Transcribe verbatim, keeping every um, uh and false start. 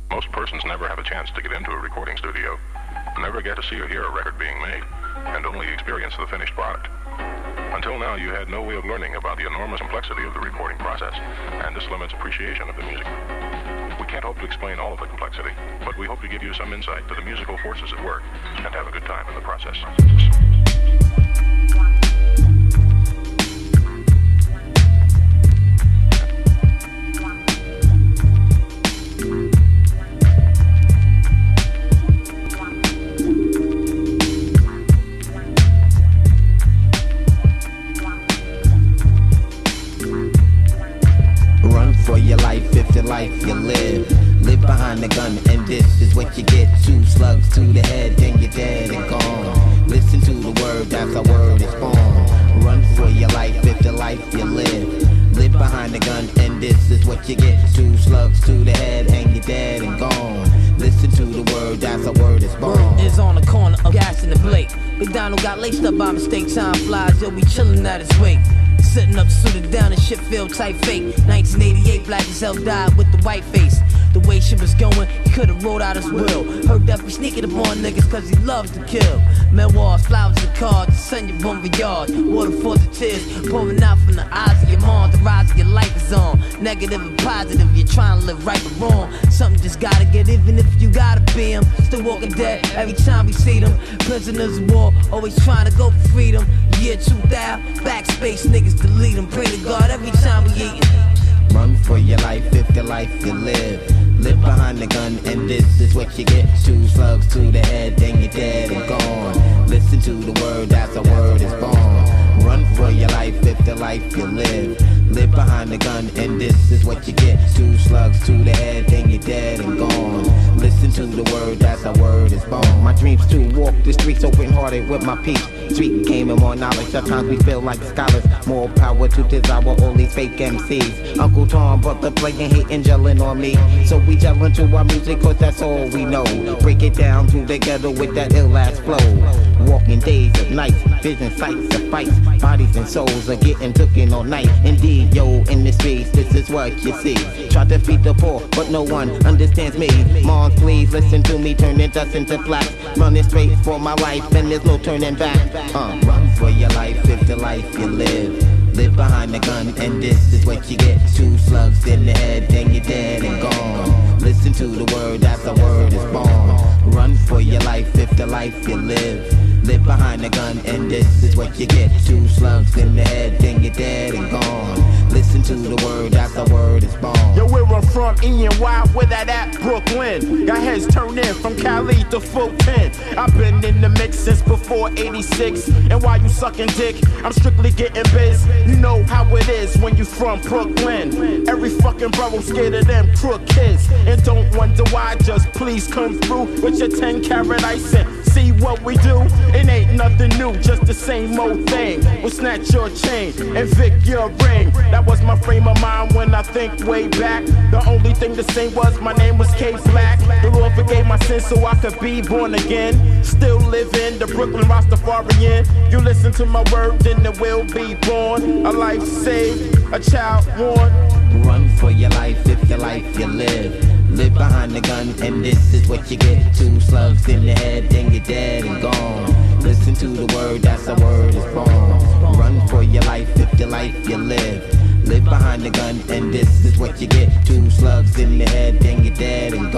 Most persons never have a chance to get into a recording studio, never get to see or hear a record being made, and only experience the finished product. Until now, you had no way of learning about the enormous complexity of the recording process, and this limits appreciation of the music. We can't hope to explain all of the complexity, but we hope to give you some insight to the musical forces at work and have a good time in the process. Life you live, live behind the gun, and this is what you get. Two slugs to the head, then you're dead and gone. Listen to the word, that's how word is born. Run for your life if the life you live. Live behind the gun, and this is what you get. Two slugs to the head, and you're dead and gone. Listen to the word, that's how word is born. Word is on the corner of gas in the Blake. Big Donald got laced up by mistake, time flies, yo, we chillin' at his weight. Sitting up, suited down, and shit feel tight fake. nineteen eighty-eight, black as hell died with the white face. The way shit was going, he could've wrote out his will. Heard that we sneaking up on niggas cause he loves to kill. Memoirs, flowers and cards, send your bumper yards. Waterfalls of tears pouring out from the eyes of your mom. The rise of your life is on. Negative and positive, you're trying to live right but wrong. Something just gotta get, even if you gotta be him. Still walking dead every time we see them. Prisoners of war, always trying to go for freedom. Year two thousand, backspace niggas delete them. Pray to God every time we eatin'. Run for your life if the life you live. Live behind the gun, and this is what you get. Two slugs to the head, then you're dead and gone. Listen to the word, that's how word is born. Run for your life if the life you live. Live behind the gun, and this is what you get. Two slugs to the head, then you're dead and gone. Listen to the word, that's how word is born. My dreams to walk the streets open-hearted with my peace. Street game and more knowledge, sometimes we feel like scholars. More power to devour all these fake M Cs. Uncle Tom brought the playing, hating, gelling on me. So we gelling to our music cause that's all we know. Break it down to the ghetto with that ill-ass flow. Walking days of nights, vision sights of fights. Bodies and souls are getting taken all night. Indeed, yo, in the streets, this is what you see. Try to feed the poor, but no one understands me. Moms, please listen to me, turning dust into flash. Running straight for my life, and there's no turning back. Uh, run for your life if the life you live. Live behind the gun, and this is what you get. Two slugs in the head, then you're dead and gone. Listen to the word, that's how word is born. Run for your life if the life you live. Live behind the gun, and this is what you get. Two slugs in the head, then you're dead and gone. Listen to the word, that's how word is born. Yo, where I'm from, E and Y, where that at? Brooklyn. Got heads turned in from Cali to Fulton. I've been in the mix since before eighty-six. And while you sucking dick, I'm strictly getting biz. You know how it is when you from Brooklyn. Every fucking bro scared of them crook kids. And don't wonder why, just please come through with your ten carat ice and see what we do. It ain't nothing new, just the same old thing. We'll snatch your chain and Vic your ring. That was my frame of mind when I think way back. The only thing the same was my name was K Black. The Lord forgave my sins so I could be born again. Still living the Brooklyn Rastafarian. You listen to my word, then it will be born. A life saved, a child born. Run for your life if your life you live. Live behind the gun, and this is what you get. Two slugs in the head, then you're dead and gone. Listen to the word, that's how word is born. Run for your life if your life you live. Live behind the gun, and this is what you get. Two slugs in the head, then you're dead and gone.